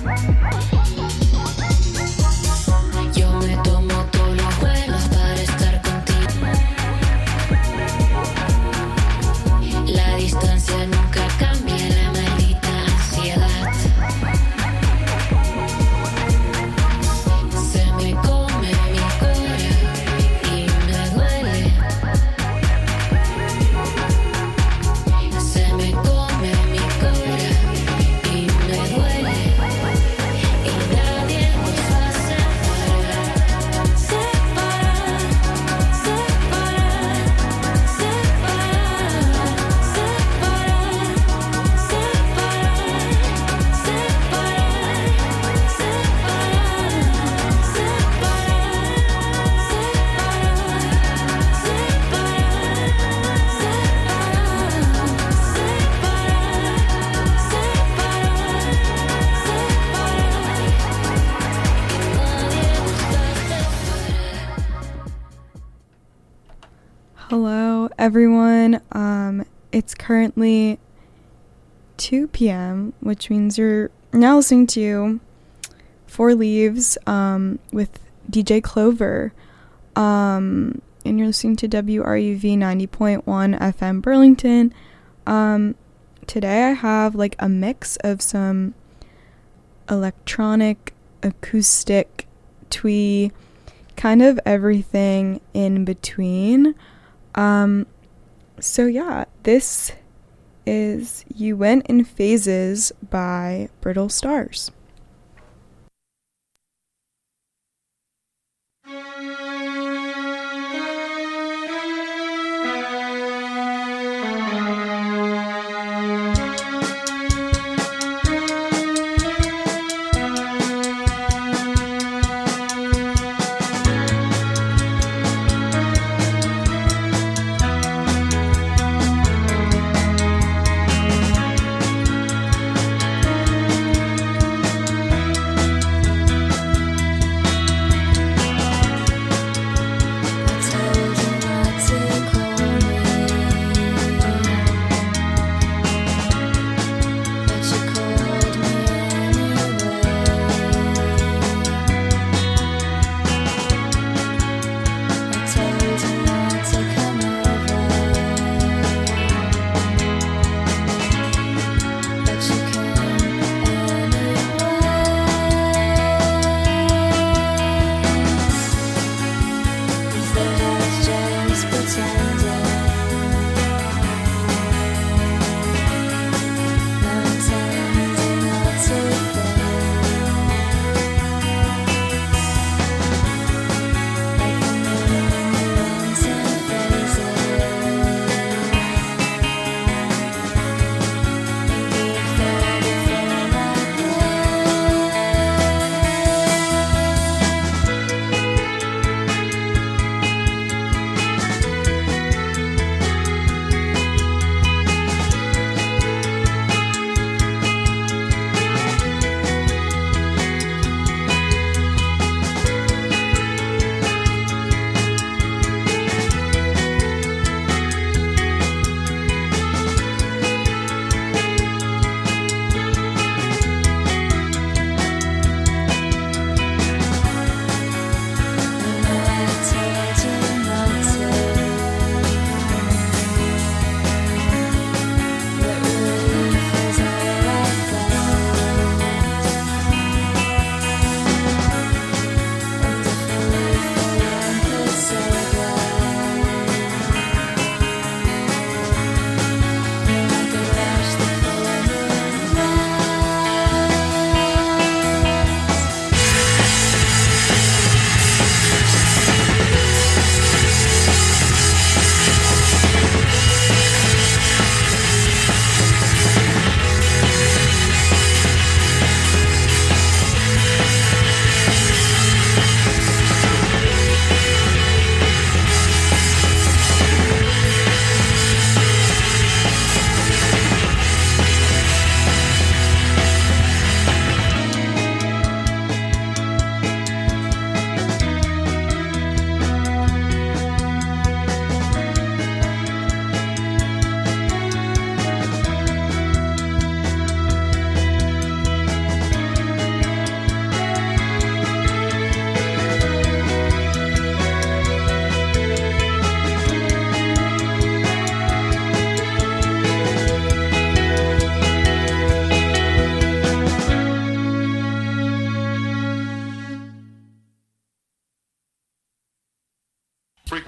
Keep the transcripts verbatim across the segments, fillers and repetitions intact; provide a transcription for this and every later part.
Yo me tomo todos los vuelos para estar contigo. La distancia nunca cambia la maldita ansiedad. Se me come mi cora y me duele. Se me come mi cora y me duele. Y nadie nos va a separar. Separar, separar, separar, separar, separar, Hello, everyone. Um, it's currently two p.m., which means you're now listening to Four Leaves um, with D J Clover. Um, and you're listening to W R U V ninety point one F M Burlington. Um, today I have like a mix of some electronic, acoustic, twee, kind of everything in between. Um, so yeah, this is You Went in Phases by Brittle Stars.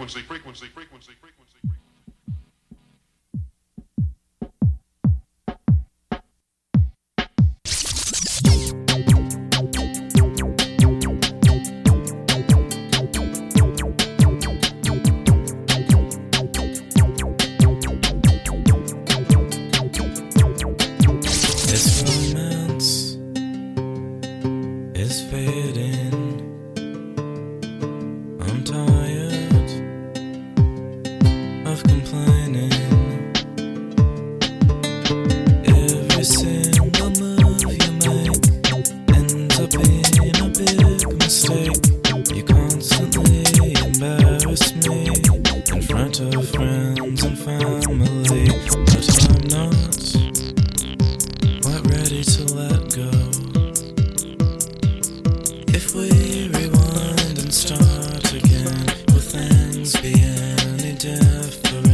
frequency, frequency, frequency, frequency. This romance is fading. I'm tired of complaining. Every single move you make ends up being a big mistake. You constantly embarrass me in front of friends and family, but I'm not quite ready to let go. If we rewind and start again, will things be any different?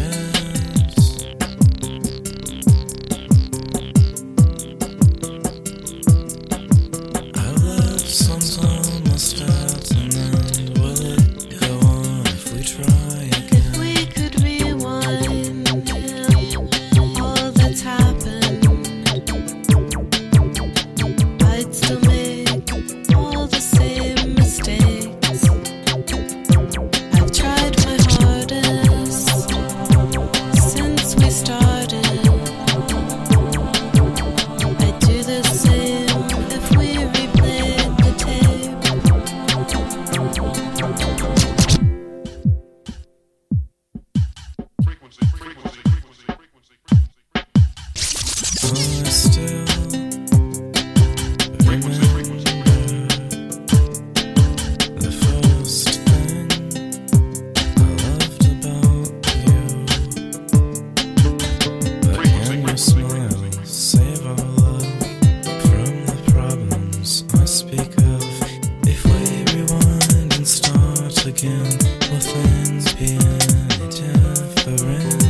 Our love songs almost out and end. Will it go on if we try again? If we could rewind all that's happened, I'd still make all the same mistakes. I've tried my hardest since we started. I'd do the same if we replayed the tape. Frequency, frequency, frequency, frequency, frequency. I still remember the first thing I loved about you. But can your smile save our love from the problems I speak of? If we rewind and start again, will things be any different?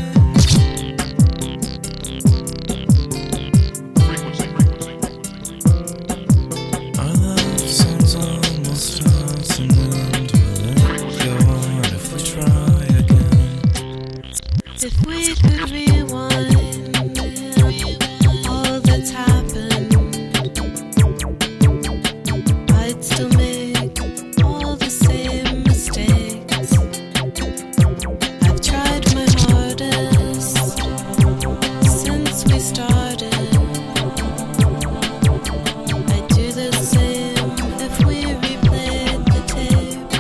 Frequency, frequency, frequency. Our love songs almost out and end. Will it go on if we try again? If we could rewind all that's happened, I'd still make all the same mistakes. I've tried my hardest since we started. I'd do the same if we replayed the tape.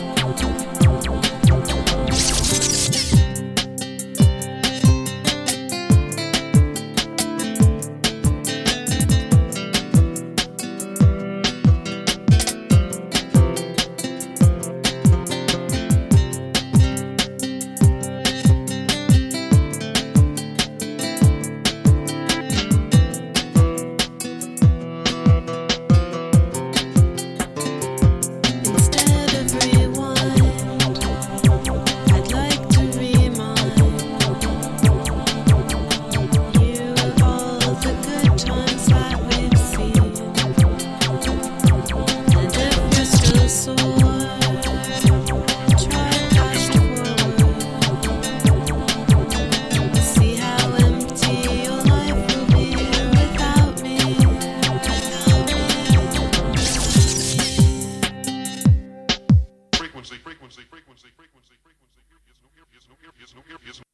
Instead of rewind, I'd like to remind you of all the good times that we've seen. And if you're still sore, try fast forward. See how empty your life will be without me. Frequency, frequency, frequency, frequency, frequency. Yes, no, yes, no, yes, no, yes, no.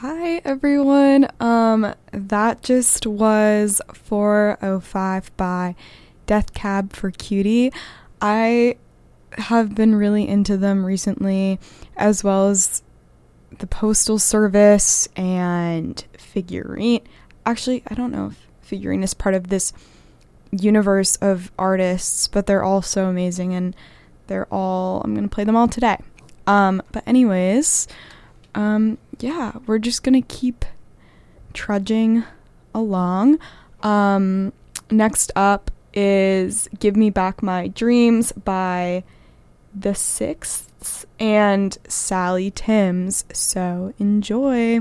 Hi everyone. Um that just was four oh five by Death Cab for Cutie. I have been really into them recently, as well as the Postal Service and Figurine. Actually, I don't know if Figurine is part of this universe of artists, but they're all so amazing, and they're all, I'm gonna play them all today. Um but anyways, um yeah, we're just gonna keep trudging along. Um next up is Give Me Back My Dreams by The Sixths and Sally Timms. So enjoy.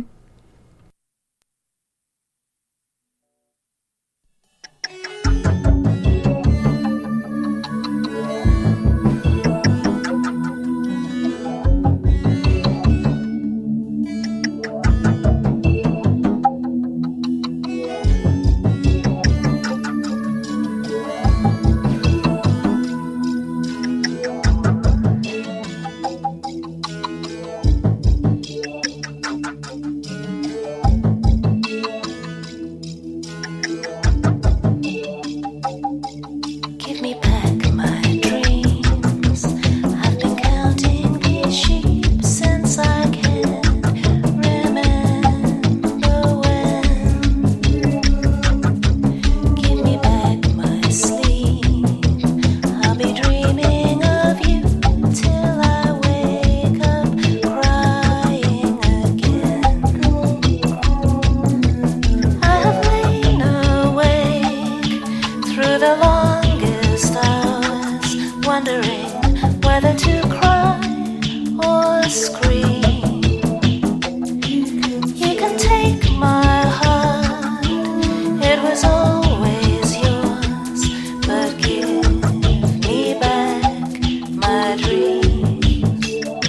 Give me back my dreams. I've been counting these sheep since I can remember when. Give me back my sleep. I'll be dreaming of you till I wake up crying again. I have lain awake through the longest hours, wondering whether to cry or scream. You can take my heart, it was always yours, but give me back my dreams.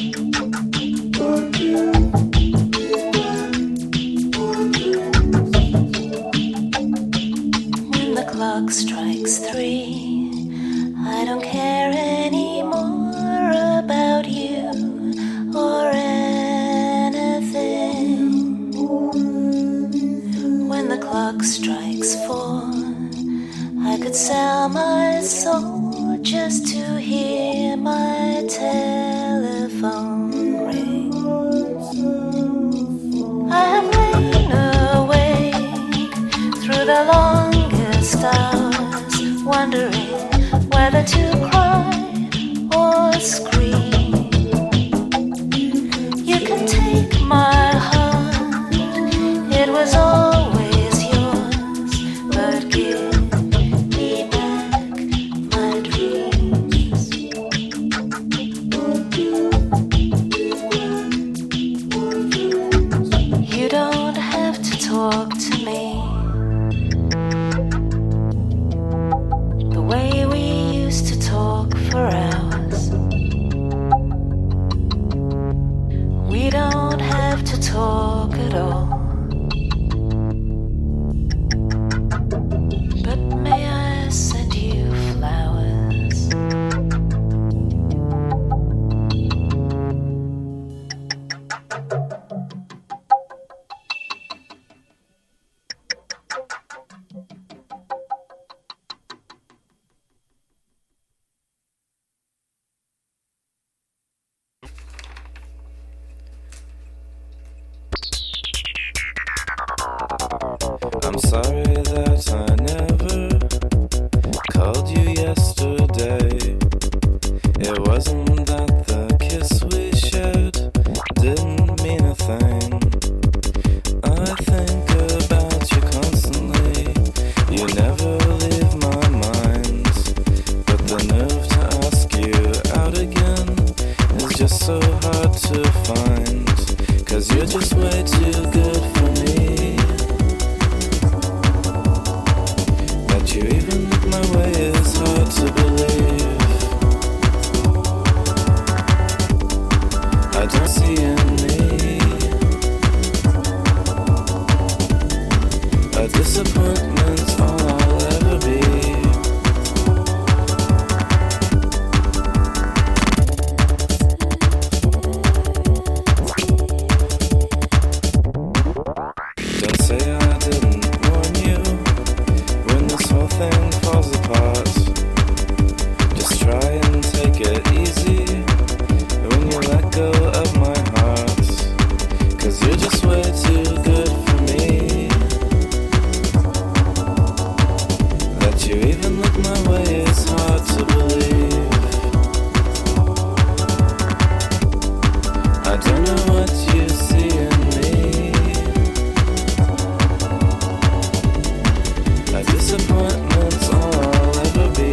When the clock strikes three, I don't care anymore about you or anything. When the clock strikes four, I could sell my soul just to hear my telephone ring. I have lain awake through the longest hours, wondering whether to cry or scream. You can take my heart, it was always yours, but give me back my dreams. You don't have to talk to me the way we used to talk for hours. We don't have to talk at all. But may I send you flowers? I'm sorry that I never called you yesterday. It wasn't that the kiss we shared didn't mean a thing. I think about you constantly. You never leave my mind. But the nerve to ask you out again is just so hard to find. 'Cause you're just way too good for me. That you even look my way is hard to believe. I don't see in me a disappointment, all I'll ever be. 'cause you're just way too good for me. That you even look my way is hard to believe. I don't know what you see in me. A disappointment's all I'll ever be.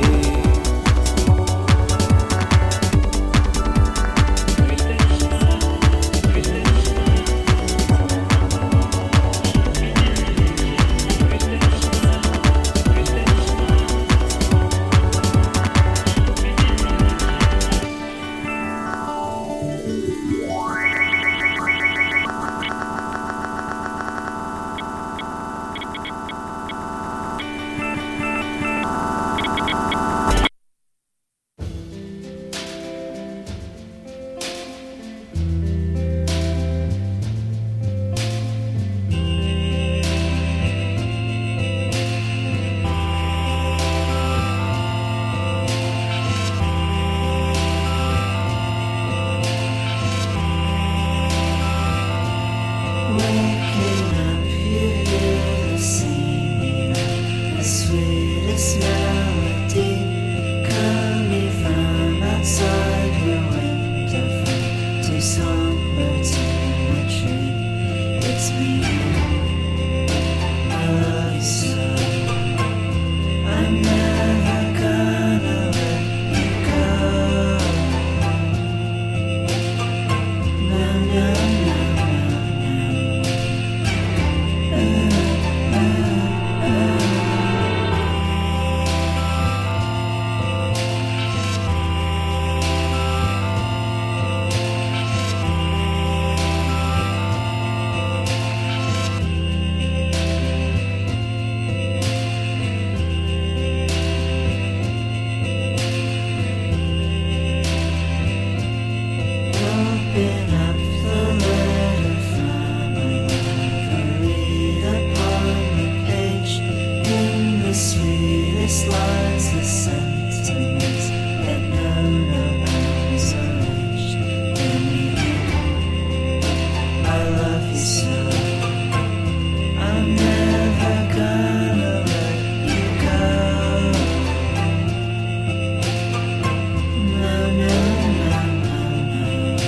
Waking up, you hear the singing of the sweetest melody coming from outside your window from two songbirds in a tree. It's me, I love you so. I'm never gonna let you go. No, no, no. Open up the letter from my lover, read upon the page in the sweetest lines, the sentiments that know no bounds or age. Then you I love you so. I'm never gonna let you go. No, no, no, no, no.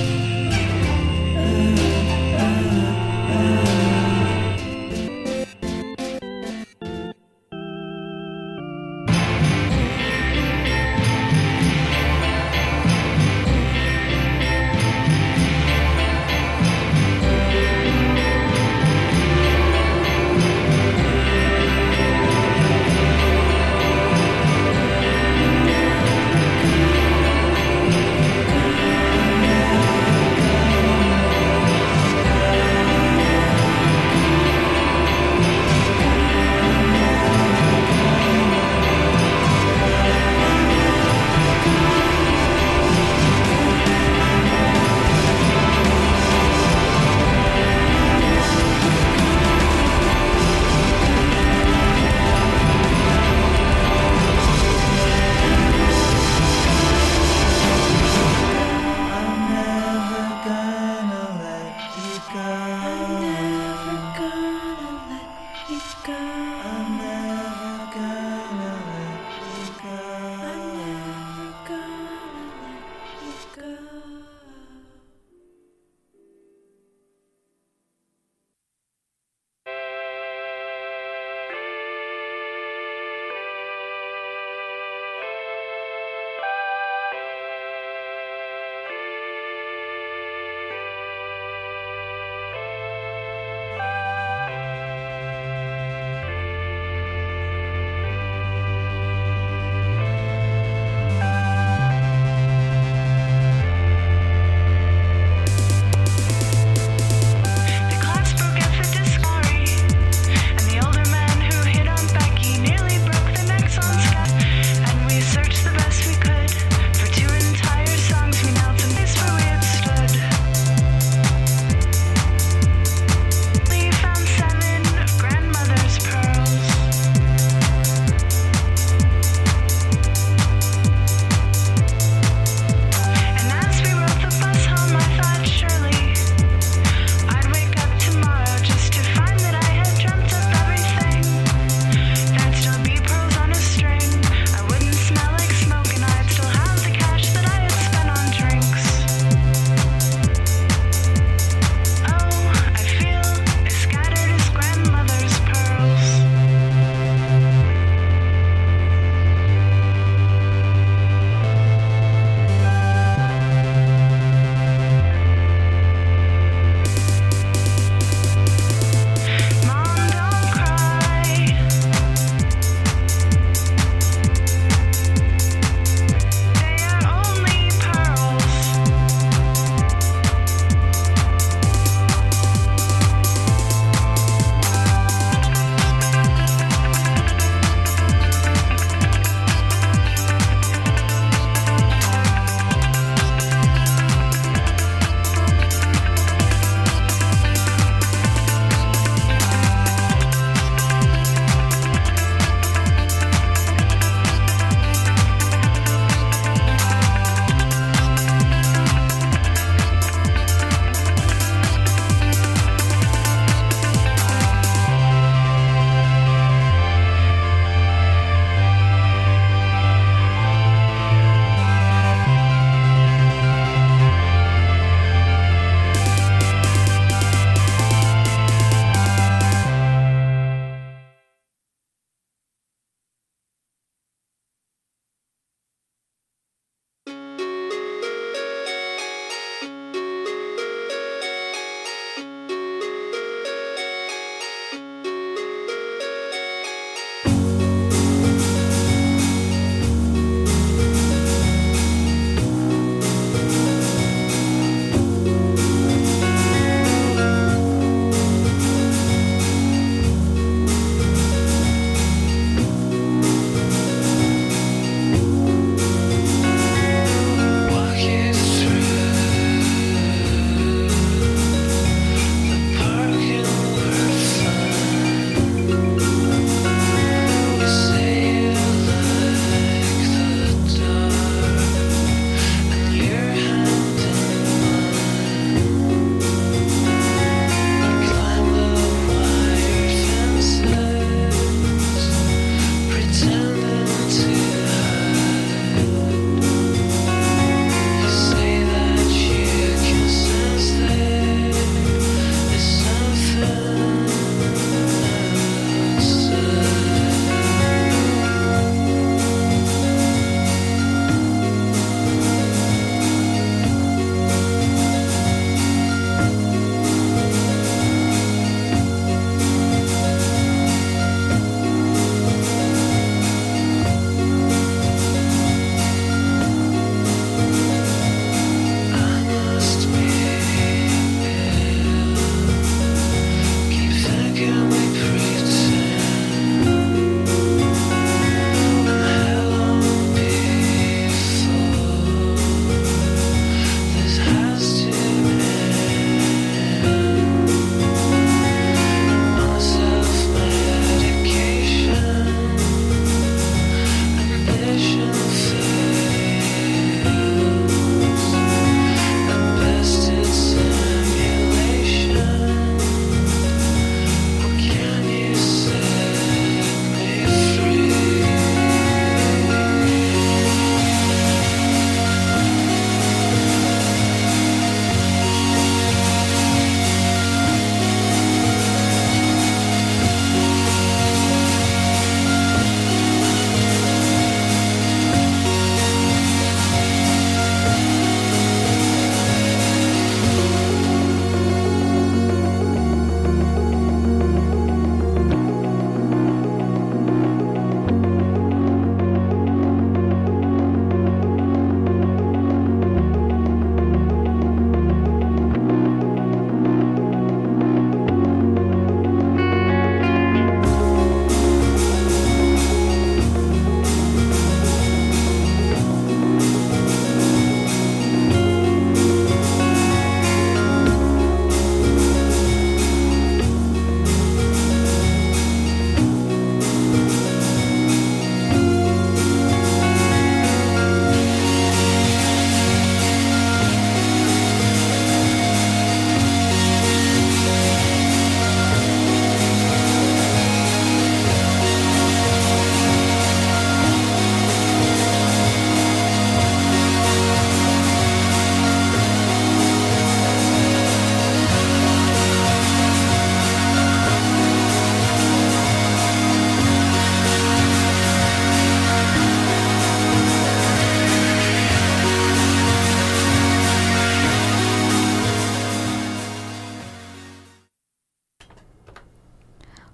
I'm never gonna let you go. I'm never gonna let you go.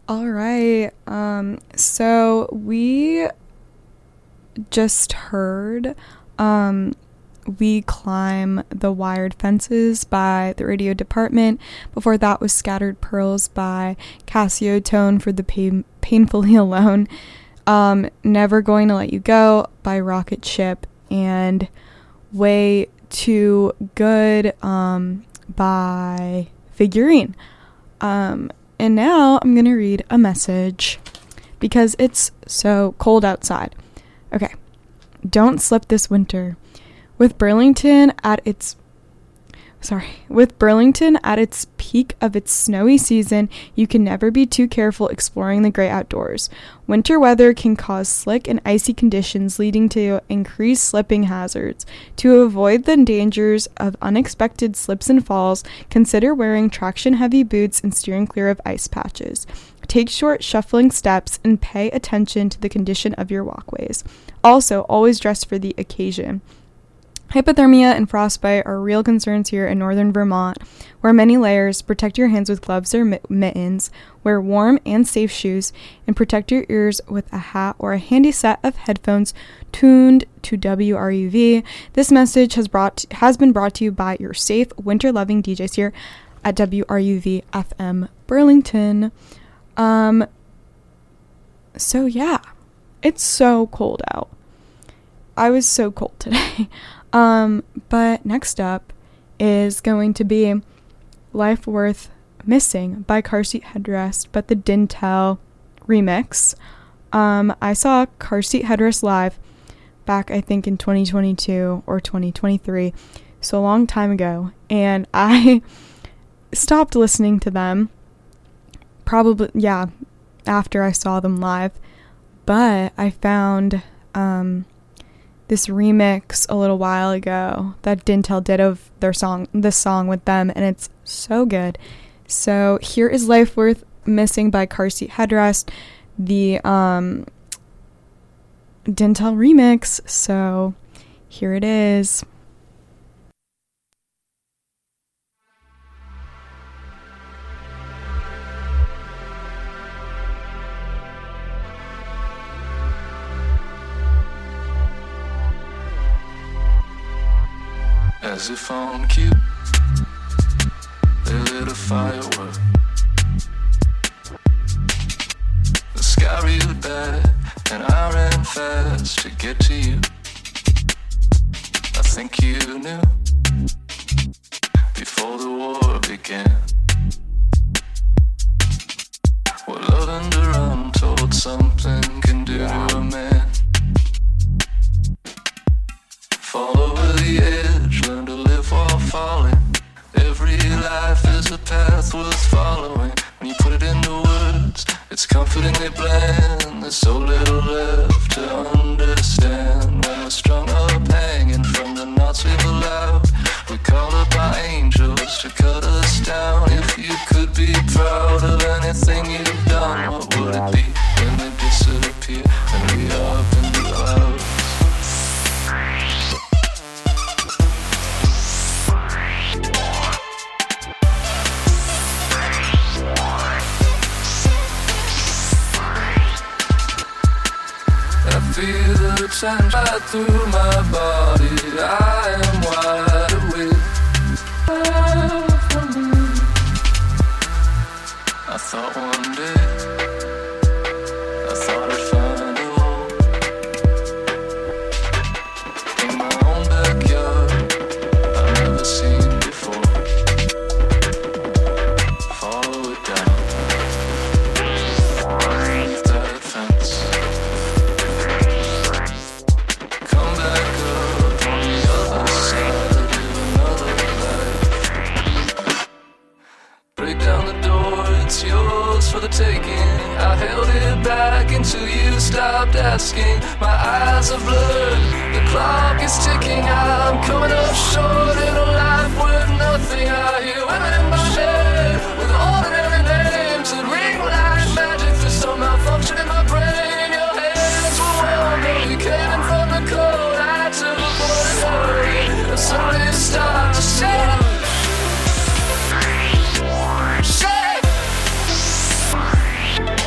All right. Um, so we just heard um, We Climb the Wired Fences by the Radio Department. Before that was Scattered Pearls by Cassio Tone for the pain- Painfully Alone. Um, Never Going to Let You Go by Rocket Ship. And Way Too Good um, by Figurine. Um, and now I'm going to read a message because it's so cold outside. Okay. Don't slip this winter. With Burlington at its sorry, with Burlington at its peak of its snowy season, you can never be too careful exploring the great outdoors. Winter weather can cause slick and icy conditions, leading to increased slipping hazards. To avoid the dangers of unexpected slips and falls, consider wearing traction-heavy boots and steering clear of ice patches. Take short, shuffling steps and pay attention to the condition of your walkways. Also, always dress for the occasion. Hypothermia and frostbite are real concerns here in northern Vermont. Wear many layers, protect your hands with gloves or mitt- mittens, wear warm and safe shoes, and protect your ears with a hat or a handy set of headphones tuned to W R U V. This message has brought has been brought to you by your safe, winter-loving D Js here at W R U V F M Burlington. Um, so yeah, it's so cold out. I was so cold today. Um, but next up is going to be Life Worth Missing by Car Seat Headrest, but the Dintel remix. Um, I saw Car Seat Headrest live back, I think, in twenty twenty-two or twenty twenty-three, so a long time ago, and I stopped listening to them, probably, yeah, after I saw them live, but I found, um... this remix a little while ago that Dintel did of their song, this song with them, and it's so good. So here is Life Worth Missing by Car Seat Headrest, the um, Dintel remix. So here it is. As if on cue, they lit a firework. The sky real bad, and I ran fast to get to you. I think you knew before the war began what love and untold something can do to a man. Fall over the edge, learn to live while falling. Every life is a path worth following. When you put it into words, it's comfortingly bland. There's so little left to understand. When we're strung up hanging from the knots we've allowed, we call up our angels to cut us down. If you could be proud of anything you've done, what would it be when they disappear and we are up in the clouds? Feel the time right through my body. I am wide awake. I thought one day I thought I'd find a home in my own backyard I've never seen before. Follow it down that fence. For the taking, I held it back until you stopped asking. My eyes are blurred, the clock is ticking. I'm coming up short in a life worth nothing. I hear women in my head with ordinary names that ring like magic. There's some malfunction in my brain. Your hands were warm, but we came in from the cold. I took a bullet hurry, and suddenly stopped to shake. Shake.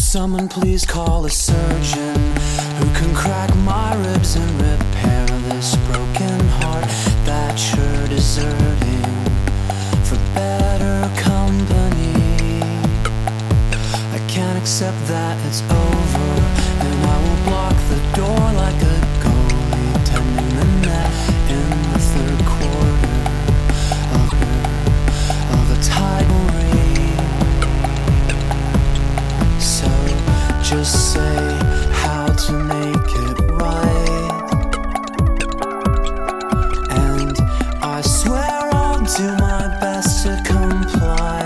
Someone please call a surgeon who can crack my ribs and repair this broken heart that's sure deserting for better company. I can't accept that it's over, and I will block the door like a goalie tending the net in the third quarter of, of a tidal read. So just say how to make it right, and I swear I'll do my best to comply.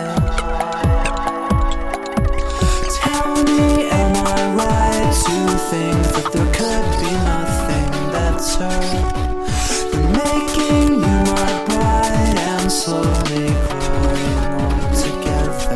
Tell me, am I right to think that there could be nothing better than making you my bride and slowly growing old together?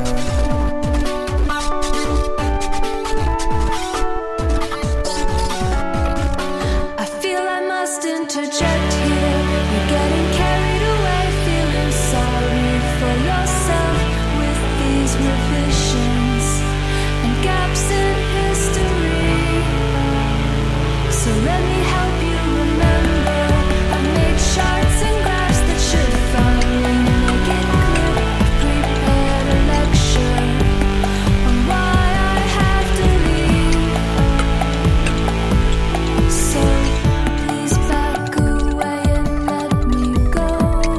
I feel I must interject here. You're getting carried away, feeling sorry for yourself with these revisions and gaps in history. So let me help you remember. I made charts and graphs that should finally make it clear. Prepared a lecture on why I have to leave. So please back away and let me go.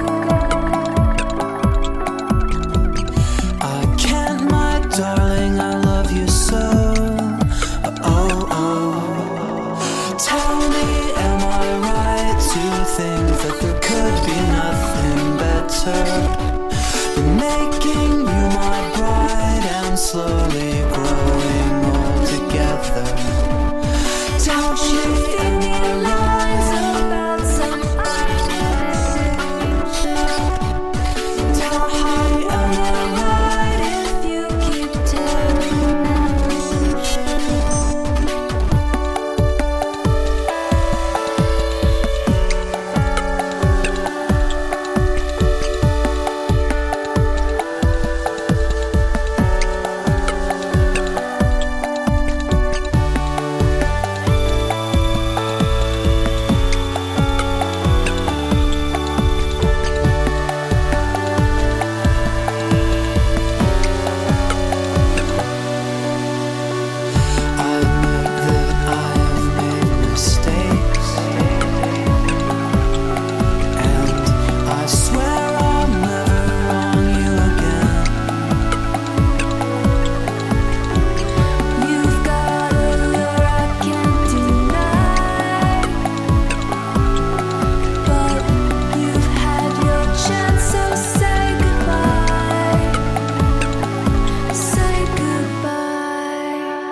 I can't, my darling, I love you so. Oh, oh. Tell me, am I right to think that there could be nothing better than making you my bride and slowly growing old together? Tell me, am I Lines right? about some Tell me, am I right? if you keep telling me. I admit that I have made mistakes, and I swear I'll never wrong you again. You've got a lure I can't deny, but you've had your chance, so say goodbye. Say goodbye.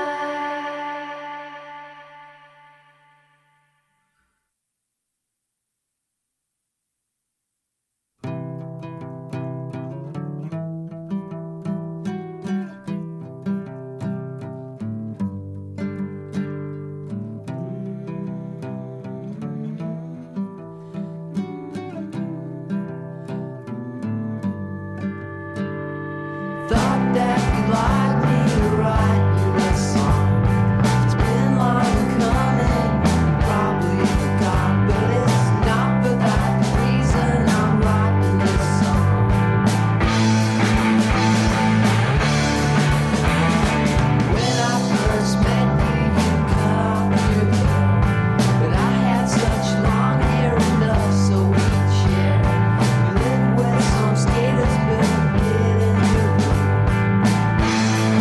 Thought that you'd like me to write you a song. It's been long coming, probably forgot, but it's not for that reason I'm writing this song. When I first met you, you cut off your hair, but I had such long hair enough so we'd share. You lived with some skaters, but you didn't do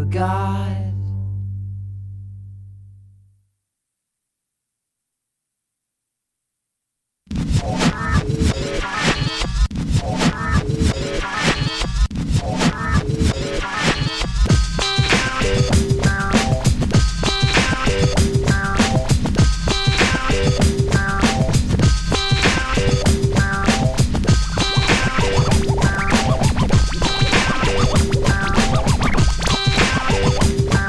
a god. Thank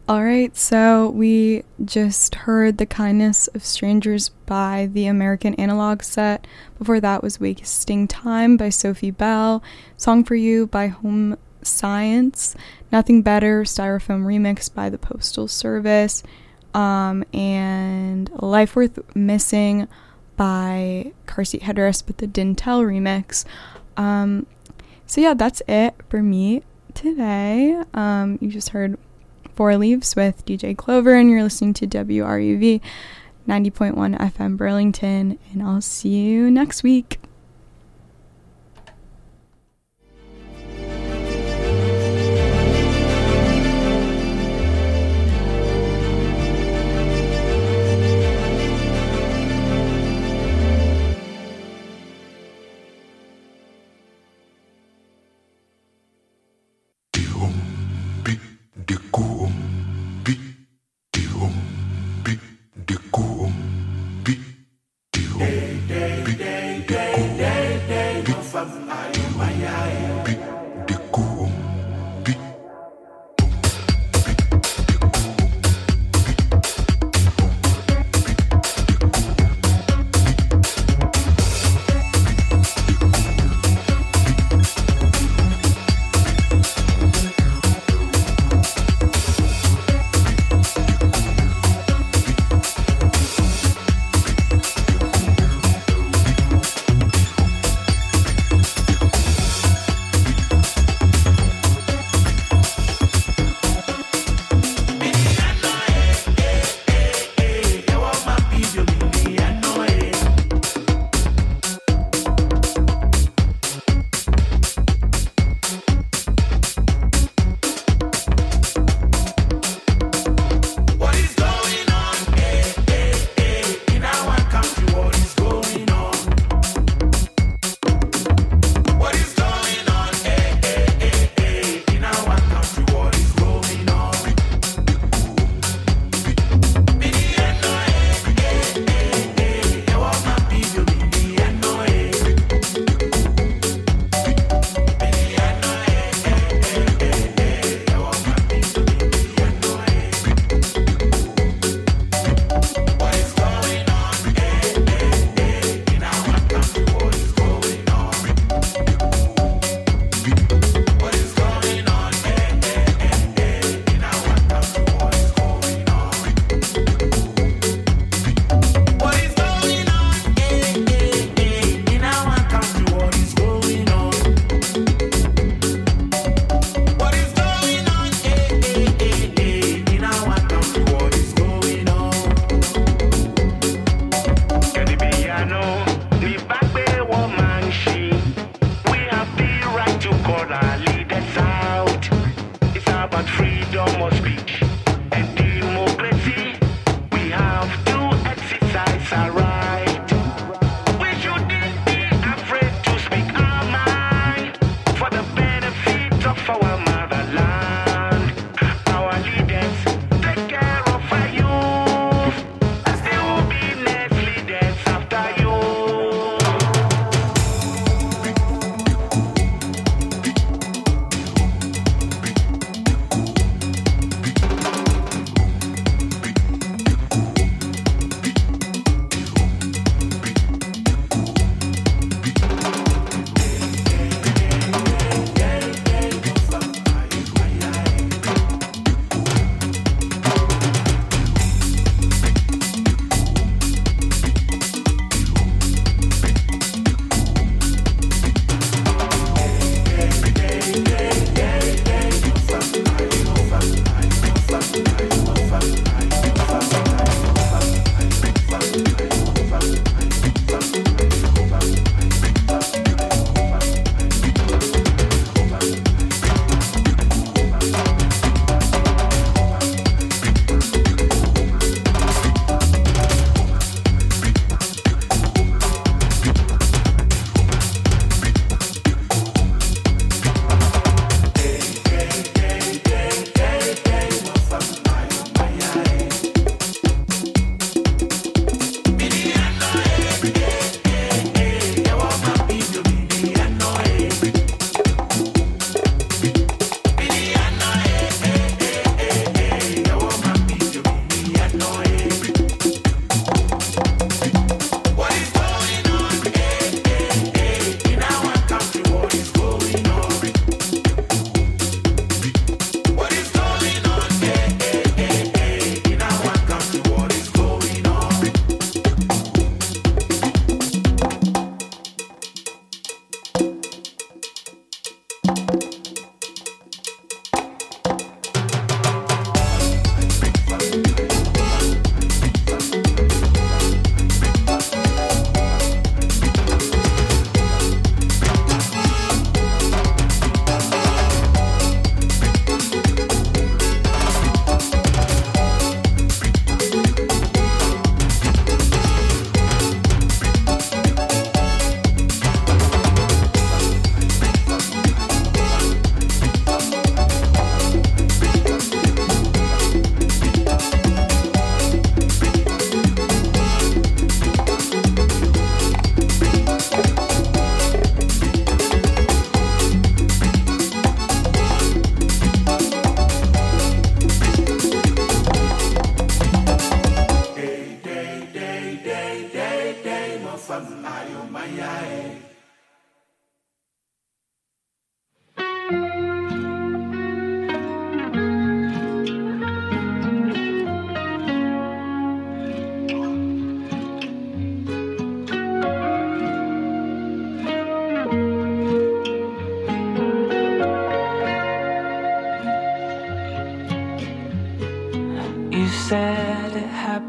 All right, so we just heard The Kindness of Strangers by the American Analog Set. Before that was Wasting Time by Sophie Bell, Song for You by Home Science, Nothing Better Styrofoam Remix by the Postal Service, um, and Life Worth Missing by Car Seat Headrest with the Dintel remix. Um, so yeah, that's it for me today. Um, you just heard Four Leaves with D J Clover, and you're listening to W R U V ninety point one F M Burlington, and I'll see you next week.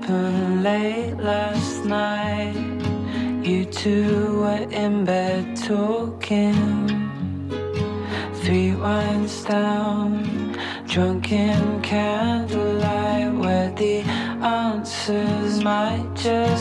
happened late last night? You two were in bed talking. Three wines down, drunk in candlelight, where the answers might just